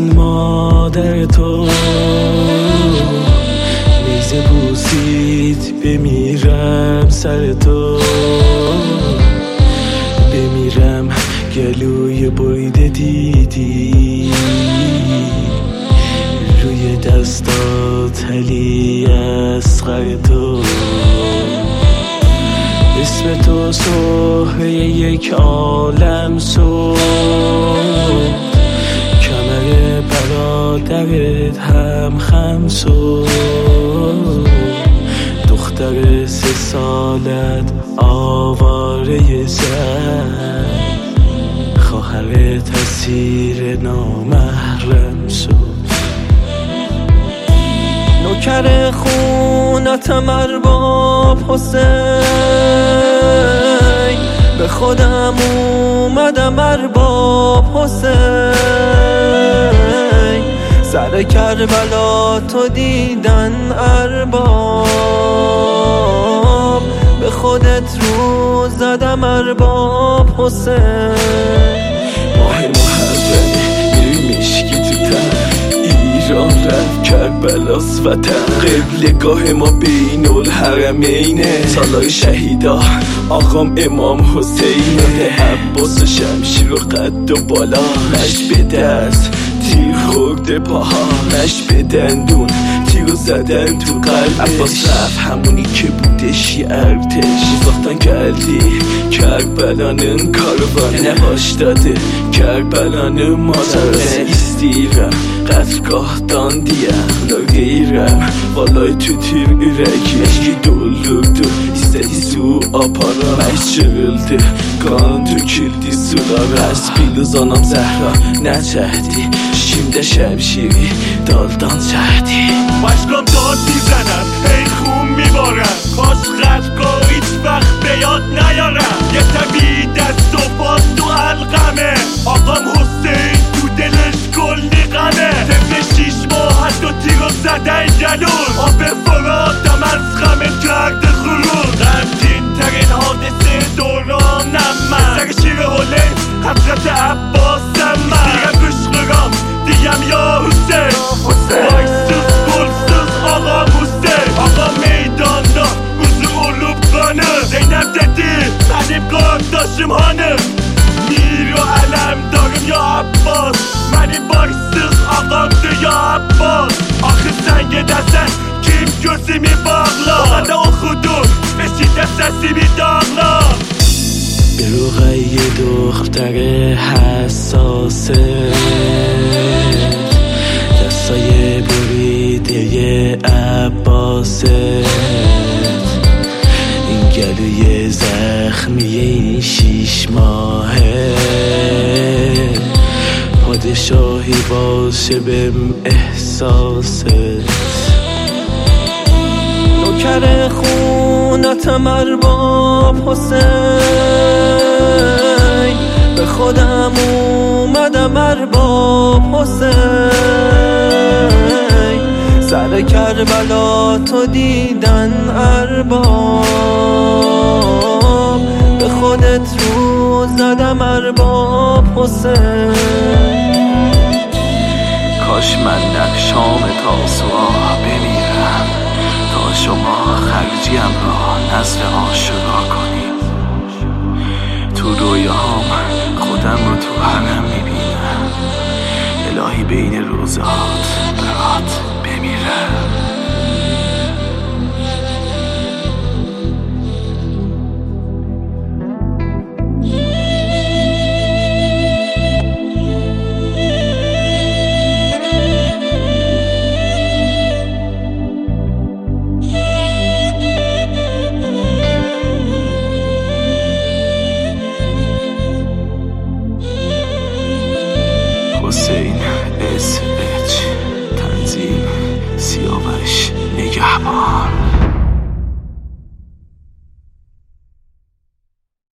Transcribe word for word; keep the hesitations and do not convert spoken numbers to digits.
مادر تو نیزه بوسید بمیرم سر تو، بمیرم گلوی بریده دیدی روی دستات علی اصغر تو، اسم تو سهره یک عالم سود، کمر برادرت هم خم سود، دختر سه سالت آواره زن، خواهرت اسیر نامحرم شد. نوکر خونتم ارباب حسین، به خودم اومدم ارباب حسین، سر کربلا تو دیدن ارباب، به خودت رو زدم ارباب حسین. ماه محرمه میری مشکی تو تن، ایران رفت کربلاس وطن، قبلگاه ما بین الحرمینه، سالای شهیدا آقام امام حسین، عباس و شمشیر و قد و بالا، نش به دست تیر خورده پاها، نش به دندون تیرو زدن تو قلبش، عباس رفت همونی که بودش یه ارتش، ساختن کردی کربلانın karvanı başladı, Kerbela'nın mazarası istəyirəm qətgahdan deyəm deyirəm, vallahi tütür ürək eşki doldurdu, istədi su apara, məş çırıldı, qan töküldü sulara, Əspiluz anam Zəhra nə çəkdi, şimdi şəmşiri daldan çəkdi. Başkam dad میزنم ای خون میبارم، کاش قدگاه هیچ وقت به یاد نیارم، یه طبیعی دست و باز تو حلقمه، آقام حسین تو دلش کلی غمه، طفل شیش ماه حتی تیرو زدن گلون، آب فراتم از غمه کرده خرون، غمگین ترین حادثه دورانم من، سر شیر حلین حضرت عباسم من، دیگم بشقرام دیگم یا حسین، وایسوز گلسوز آقا حسین، آقا میداندا روزو علوب قانه، زینب ددی منیم قارداشم هانم، میر و علم دارم یا عباس، منیم وایسوز آقام ده یا عباس، آخه سنگ دستن کیم gözümü bağla، بغدا و خودون بشید سسیمی داغلا. به روغای دختر حساسه، دستای بریده عباسه، این گلوی زخمی این شیش ماهه، پادشاهی باشه بهم احساسه. نوکر خونتم ارباب حسین، به خودم اومدم ارباب حسین، سر کربلا تو دیدن ارباب، به خودت رو زدم ارباب حسین. کاش من در شام تاسوعا بمیرم، تا شما خرجیم را نزد عاشقا کنیم، تو رویاهام خودم رو تو حرم میبینم، الهی بین روزات برات بمیرم. حسین اس اچ تنظیم سیاوش نگهبان.